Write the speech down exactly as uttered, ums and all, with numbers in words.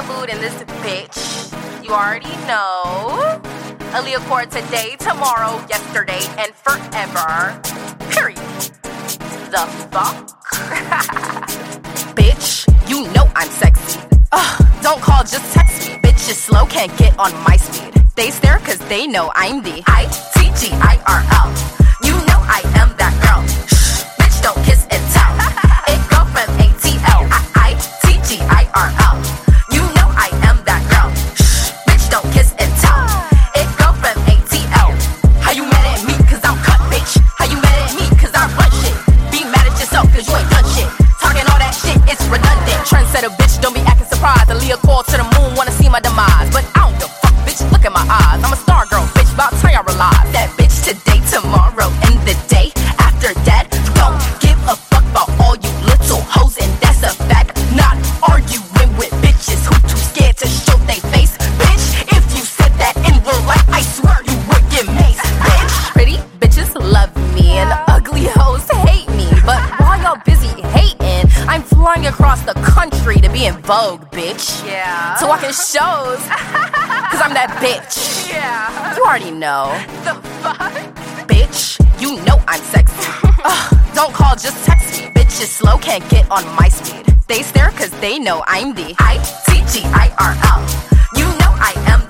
the mood in this bitch. You already know. Aaliyah Cord today, tomorrow, yesterday, and forever. Period. The fuck? Bitch, you know I'm sexy. Ugh, don't call, just text me. Bitches slow, can't get on my speed. They stare cause they know I'm the I T G I R L. You know I am that girl. Shh, bitch, don't kiss and tell. It go from A T L. I T G I R L. You know I am that girl. Shh, bitch, don't kiss and tell. It go from A T L. How you mad at me cause I'm cut, bitch? How you mad at me cause I run shit? Be mad at yourself cause you ain't done shit. Talking all that shit, it's redundant. Trendsetter, bitch, don't be acting surprised. Aaliyah Cord to the moon, wanna see my demise. But I don't give a fuck, bitch, look at my eyes. I'm a star girl, bitch, about time y'all realize. That bitch today, tomorrow, and the day after that. Don't give a fuck about all you little hoes, and that's a fact. Not arguing with bitches who too scared to show they face. Bitch, if you said that in real life, I swear you would get maced, bitch. Pretty bitches love me, and ugly hoes hate me. But while y'all busy hating, I'm flying across the country to be in Vogue, bitch. Yeah. To walk in shows, cause I'm that bitch. Yeah. You already know. The fuck? Bitch, you know I'm sexy. Ugh, don't call, just text me. Bitches slow, can't get on my speed. They stare cause they know I'm the I T G I R L. You know I am